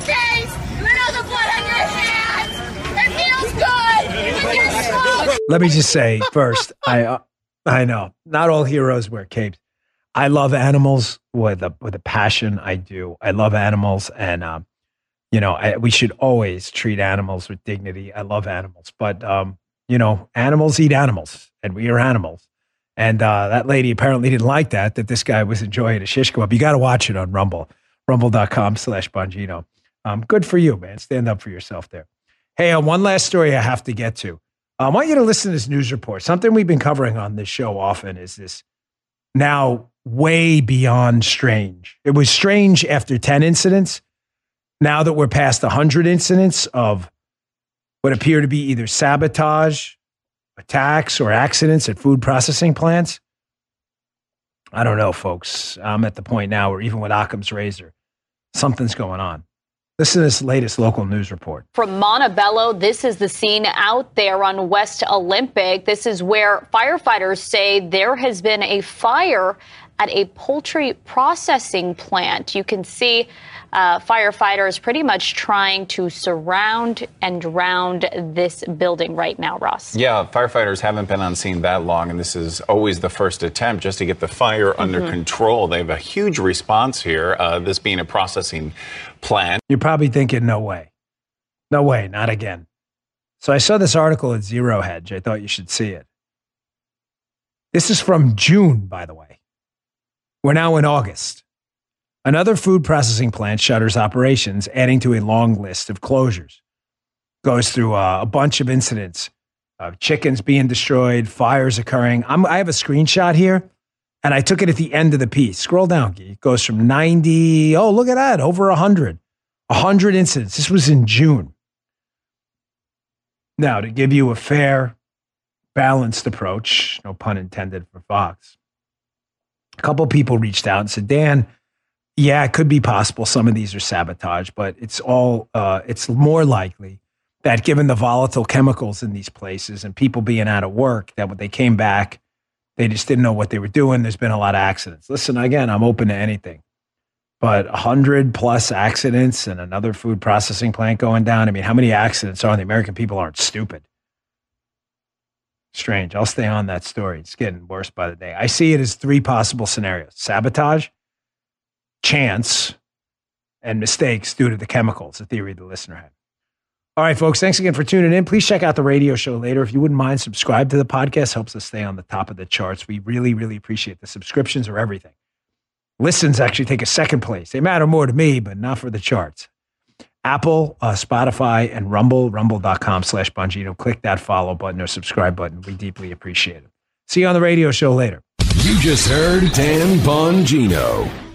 Let me just say first, I uh, I know not all heroes wear capes. I love animals with a with a passion. I do. I love animals, and um, you know, I, we should always treat animals with dignity. I love animals, but um, you know, animals eat animals, and we are animals. And uh, that lady apparently didn't like that. That this guy was enjoying a shish kebab. You got to watch it on Rumble, rumble dot com slash Bongino. Um, good for you, man. Stand up for yourself there. Hey, uh, one last story I have to get to. I want you to listen to this news report. Something we've been covering on this show often is this now way beyond strange. It was strange after ten incidents. Now that we're past one hundred incidents of what appear to be either sabotage, attacks, or accidents at food processing plants. I don't know, folks. I'm at the point now where even with Occam's razor, something's going on. Listen to this latest local news report. From Montebello, this is the scene out there on West Olympic. This is where firefighters say there has been a fire at a poultry processing plant. You can see uh, firefighters pretty much trying to surround and drown this building right now, Ross. Yeah, firefighters haven't been on scene that long, and this is always the first attempt just to get the fire mm-hmm. under control. They have a huge response here, uh, this being a processing plant. You're probably thinking, no way. No way, not again. So I saw this article at Zero Hedge. I thought you should see it. This is from June, by the way. We're now in August. Another food processing plant shutters operations, adding to a long list of closures. Goes through uh, a bunch of incidents of chickens being destroyed, fires occurring. I'm, I have a screenshot here, and I took it at the end of the piece. Scroll down, it goes from ninety, oh, look at that, over one hundred. one hundred incidents. This was in June. Now, to give you a fair, balanced approach, no pun intended for Fox, a couple people reached out and said, Dan, yeah, it could be possible some of these are sabotage, but it's all, uh, it's more likely that given the volatile chemicals in these places and people being out of work, that when they came back, they just didn't know what they were doing. There's been a lot of accidents. Listen, again, I'm open to anything, but one hundred plus accidents and another food processing plant going down. I mean, how many accidents are? The American people aren't stupid. Strange. I'll stay on that story. It's getting worse by the day. I see it as three possible scenarios: sabotage, chance, and mistakes due to the chemicals, the theory the listener had. All right, folks, thanks again for tuning in. Please check out the radio show later. If you wouldn't mind, subscribe to the podcast. Helps us stay on the top of the charts. We really, really appreciate the subscriptions are everything. Listens actually take a second place. They matter more to me, but not for the charts. Apple, uh, Spotify, and Rumble, rumble dot com slash Bongino. Click that follow button or subscribe button. We deeply appreciate it. See you on the radio show later. You just heard Dan Bongino.